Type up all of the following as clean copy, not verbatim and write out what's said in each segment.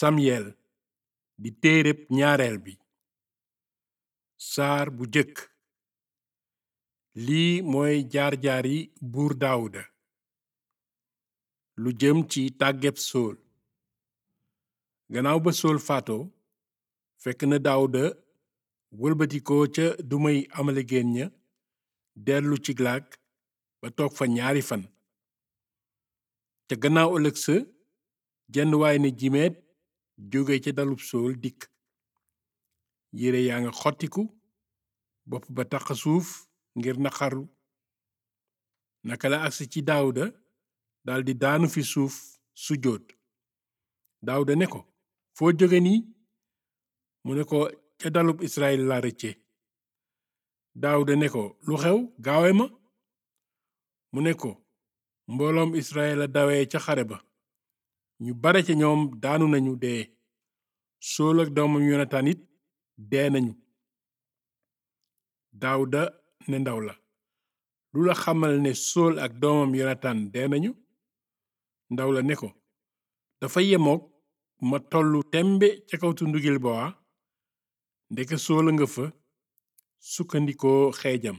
Samyel di téereb ñaareel bi saar bu jëkk lii mooy jaar-jaari buur Daawuda lu jëm ci tàggeb Sool gannaaw ba Sool faatoo fekk na Daawuda wëlbatikoo ca dumay Amalekeen ña dellu Ciklag ba toog fa ñaari fan ca gannaaw ëllëg sa jenn waay ne jimeet jóge ca dalub Sool dikk yére yaa nga xottiku bopp ba taq suuf ngir naqaru naka la agsi ci Daawuda daldi daanu fi suuf sujjóot Daawuda ne ko foo jóge nii mu ne ko ca dalub Israyil la rëcce Daawuda ne ko lu xew gaawe ma mu ne ko mbooloom Israyil a dawee ca xare ba ñu bare ca ñoom daanu nañu dee Sool ak doomam Yonataan it dee nañu Daawuda ne ndaw la lu la xamal ne Sool ak doomam Yonataan dee nañu ndaw la ne ko dafa yemook ma tollu tembe ca kaw tundu Gilbowa ndeke Sool a nga fa sukkandikoo xeejam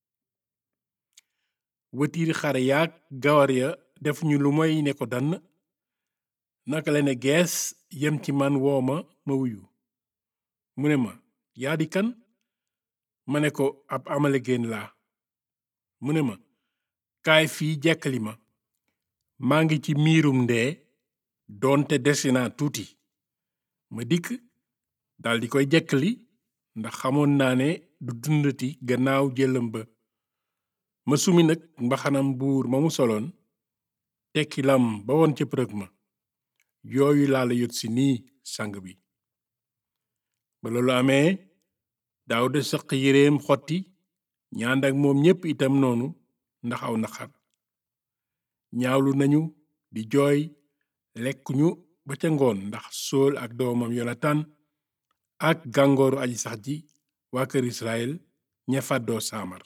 wëtiir xare yaak gawar ya defuñu lu moy ne ko dann naka la ne gees yem ci man woo ma wuyu mu ne ma yaa di kan ma ne ko ab Amalekeen laa mu ne ma kaay fii jekkali ma maa ngi ci miirum ndee doonte desi naa tuuti ma dikk daldi koy jekkali ndax xamoon naa ne du dundati gannaaw jëlam ba ma sumi nag mbaxanam buur ma mu soloon tekki lam ba woon ca përëg ma yooyu laa la yot si nii sang bi ba loolu amee Daawuda sëq yéreem xotti ñaand ak moom ñépp itam noonu ndax aw naqar ñaawlu nañu di jooy lekkuñu ba ca ngoon ndax Sool ak doomam Yonataan ak gàngooru aji sax ji waa kër Israyil ña fàddoo saamar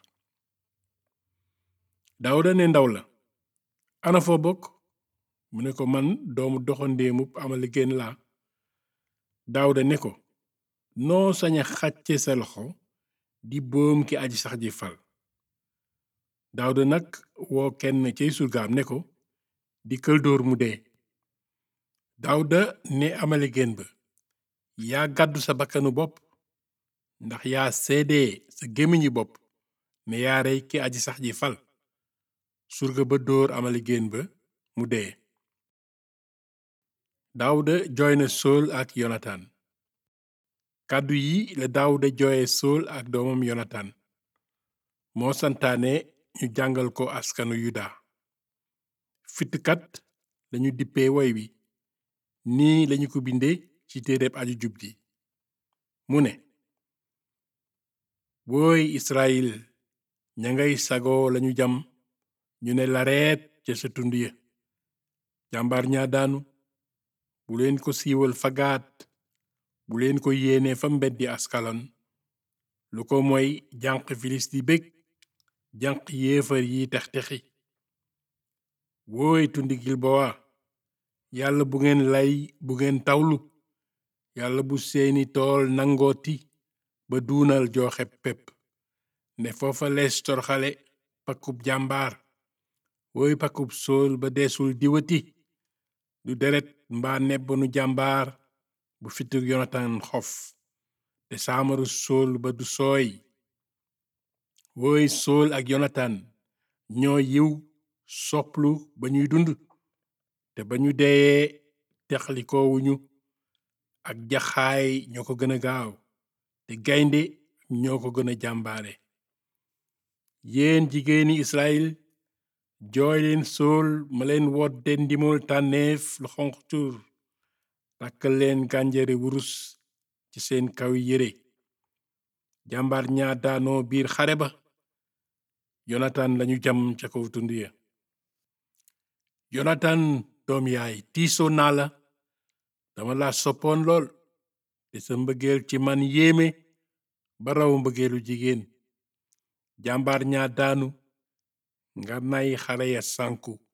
Daawuda ne ndaw la ana foo bokk mu ne ko man doomu doxandéemub Amalekeen laa Daawuda ne ko noo sañ a xàcce sa loxo di boom ki aji sax ji fal Daawuda nag woo kenn cay surgaam ne ko dikkal dóor mu dee Daawuda ne Amalekeen ba yaa gàddu sa bakkanu bopp ndax yaa seede sa gémmiñi bopp ne yaa rey ki aji sax ji fal surga ba dóor Amalekeen ba mu dee Daawuda jooy na Sool ak Yonataan kàddu yi la Daawuda jooye Sool ak doomam Yonataan moo santaane ñu jàngal ko askanu Yuda fittkat lañu dippee woy wi nii lañu ko binde ci téereb aju jub ji mu ne wooy Israyil ña ngay sagoo lañu jam ñu ne lareet ca sa tund ya jàmbaar ñaa daanu bu leen ko siiwal fa Gaat bu leen ko yéene fa mbeddi Askalon lu ko mooy jànq Filisti bég jànq yéefar yi tex-texi wooy tundi Gilbowa yàlla bu ngeen lay bu ngeen tawlu yàlla bu seeni tool nangooti ba duunal joxe pepp ne foofa lees torxale pakkub jàmbaar wooy pakkub Sool ba deesul diwati du deret mbaa nebbanu jàmbaar bu fituk Yonataan xof te saamaru Sool ba du sooy wooy Sool ak Yonataan ñoo yiw sopplu ba ñuy dund te ba ñu deyee texlikoowuñu ak jaxaay ñoo ko gën a gaaw te gaynde ñoo ko gën a jàmbaare yéen jigéeni Israyil jooy leen Sool ma leen wodde ndimol tànneef lu xonq cuur takkal leen gànjare wurus ci seen kaw yére jàmbaar ñaa daanoo biir xare ba Yonataan lañu jam ca kaw tund ya Yonataan doom yaay tiisoo naa la dama la soppoon lool te sa mbëggeel ci man yéeme ba raw mbëggeelu jigéen jàmbaar ñaa daanu nga nay xare ya sànku